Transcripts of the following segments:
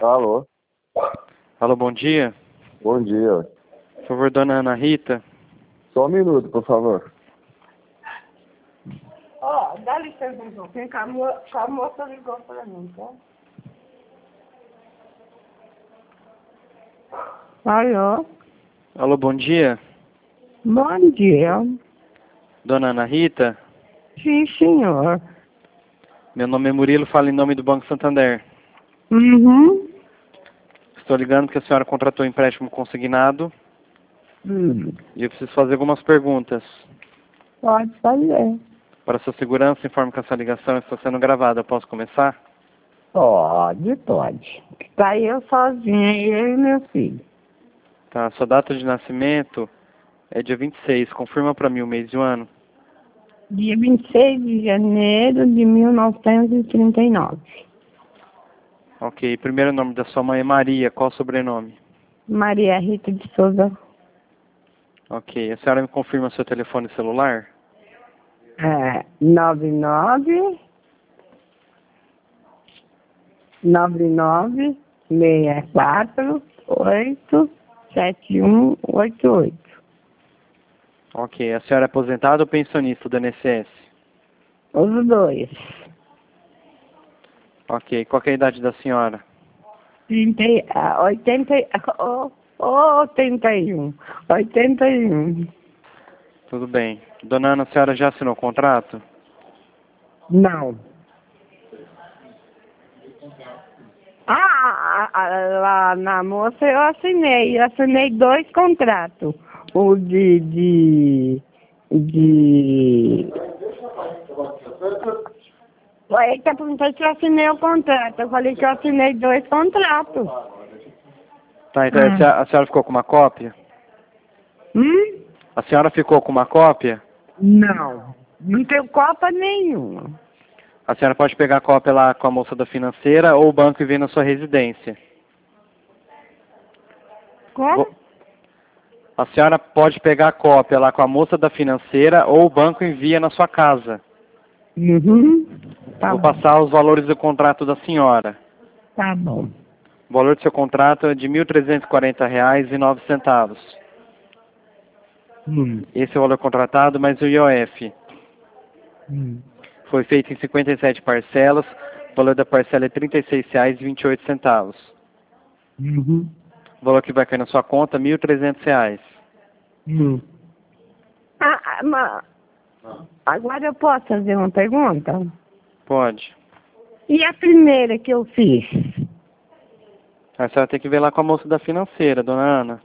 Alô, Alô, bom dia. bom dia. Por favor, dona Ana Rita. Só um minuto, por favor. Ó, dá licença um pouquinho, que a moça ligou pra mim, tá? Alô? Alô, bom dia. Bom dia. Dona Ana Rita. Sim, senhor. Meu nome é Murilo, falo em nome do Banco Santander. Uhum. Estou ligando porque a senhora contratou um empréstimo consignado e eu preciso fazer algumas perguntas. Pode fazer. Para sua segurança, informe que essa ligação está sendo gravada. Eu posso começar? Pode. Tá eu sozinha, eu e meu filho. Tá. Sua data de nascimento é dia 26. Confirma para mim o mês e o ano. Dia 26 de janeiro de 1939. Ok. Primeiro nome da sua mãe é Maria. Qual o sobrenome? Maria Rita de Souza. Ok. A senhora me confirma seu telefone celular? 99 64 8 7188. Ok. A senhora é aposentada ou pensionista do INSS? Os dois. Ok. Qual que é a idade da senhora? 81. 81. Tudo bem. Dona Ana, a senhora já assinou o contrato? Não. Lá na moça eu assinei. Eu assinei 2 contratos. O Aí que eu perguntei se eu assinei o contrato. Eu falei que eu assinei 2 contratos. Tá, então a senhora ficou com uma cópia? Hum? A senhora ficou com uma cópia? Não. Não tenho copa nenhuma. A senhora pode pegar a cópia lá com a moça da financeira ou o banco e vir na sua residência. Como? A senhora pode pegar a cópia lá com a moça da financeira ou o banco envia na sua casa. Uhum. Tá Vou bom. passar os valores do contrato da senhora. Tá bom. O valor do seu contrato é de R$ 1.340,09. Esse é o valor contratado, mais o IOF. Foi feito em 57 parcelas. O valor da parcela é R$ 36,28. Uhum. O valor que vai cair na sua conta é R$ 1.300. Mas agora eu posso fazer uma pergunta? Pode. E a primeira que eu fiz? A senhora tem que ver lá com a moça da financeira, dona Ana.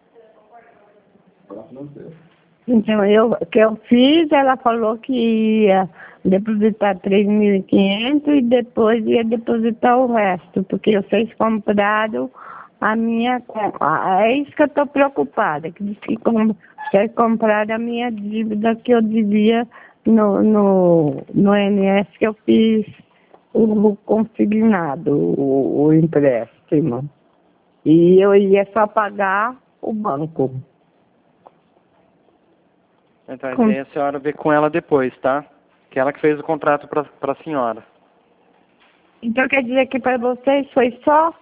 Então, que eu fiz, ela falou que ia depositar 3.500 e depois ia depositar o resto, porque vocês compraram a minha conta. É isso que eu estou preocupada, que diz que vocês compraram a minha dívida que eu devia no INSS, que eu fiz o consignado, o empréstimo. E eu ia só pagar o banco. Então, isso aí a senhora vê com ela depois, tá? Que ela que fez o contrato para a senhora. Então quer dizer que para vocês foi só?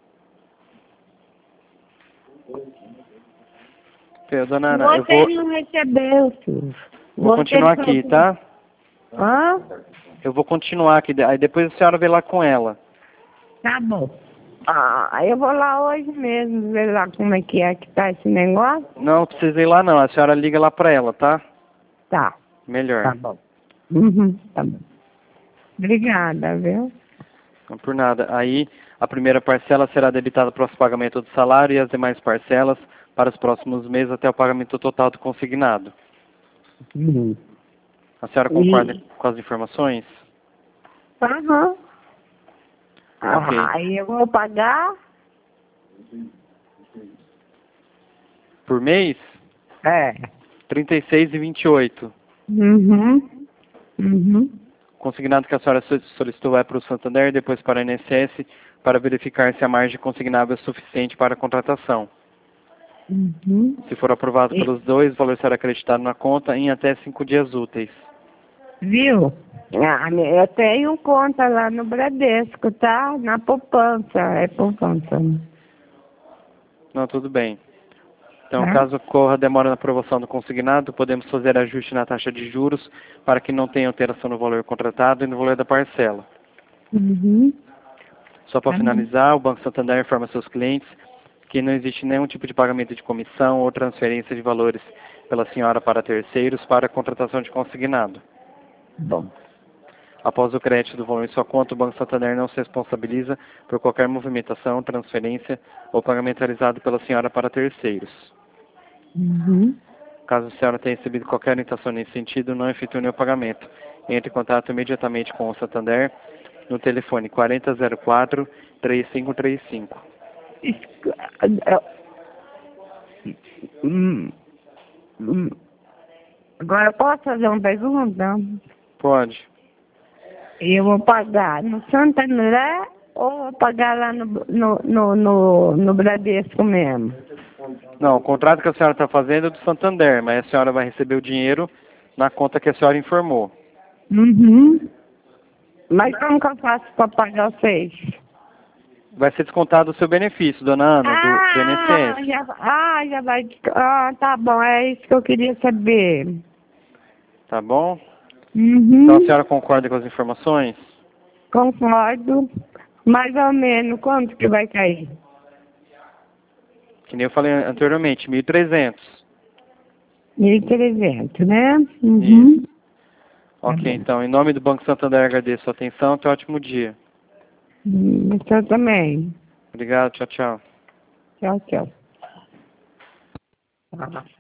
Dona Ana, eu Vocês vou... não recebeu, filho. Vou continuar aqui, tá? Hã? Eu vou continuar aqui, aí depois a senhora vê lá com ela. Tá bom. Eu vou lá hoje mesmo, ver lá como é que tá esse negócio. Não precisa ir lá não, a senhora liga lá pra ela, tá? Tá. Melhor. Tá bom. Uhum, tá bom. Obrigada, viu? Não por nada. Aí a primeira parcela será debitada para o pagamento do salário e as demais parcelas para os próximos meses até o pagamento total do consignado. Uhum. A senhora concorda com as informações? Aham. Ok. Aí eu vou pagar? Por mês? É. R$ 36,28. Uhum. Uhum. Consignado que a senhora solicitou vai para o Santander, depois para a INSS, para verificar se a margem consignável é suficiente para a contratação. Uhum. Se for aprovado pelos dois, o valor será acreditado na conta em até 5 dias úteis. Viu? Eu tenho conta lá no Bradesco, tá? Na poupança, é poupança. Não, tudo bem. Então, Tá? caso ocorra demora na aprovação do consignado, podemos fazer ajuste na taxa de juros para que não tenha alteração no valor contratado e no valor da parcela. Uhum. Só para Tá bom. finalizar, o Banco Santander informa seus clientes que não existe nenhum tipo de pagamento de comissão ou transferência de valores pela senhora para terceiros para a contratação de consignado. Bom. Após o crédito do valor em sua conta, o Banco Santander não se responsabiliza por qualquer movimentação, transferência ou pagamento realizado pela senhora para terceiros. Uhum. Caso a senhora tenha recebido qualquer orientação nesse sentido, não efetue nenhum pagamento. Entre em contato imediatamente com o Santander no telefone 4004-3535. Agora eu posso fazer uma pergunta? Pode. Eu vou pagar no Santander ou vou pagar lá no Bradesco mesmo? Não, o contrato que a senhora está fazendo é do Santander, mas a senhora vai receber o dinheiro na conta que a senhora informou. Uhum. Mas como que eu faço para pagar vocês? Vai ser descontado o seu benefício, dona Ana, do INSS. Já vai. Tá bom, é isso que eu queria saber. Tá bom? Uhum. Então a senhora concorda com as informações? Concordo. Mais ou menos, quanto que vai cair? Que nem eu falei anteriormente, 1.300. 1.300, né? Uhum. Isso. Ok, então, em nome do Banco Santander, agradeço a sua atenção. Tenha um ótimo dia. Você também. Obrigado, tchau, tchau. Tchau, tchau.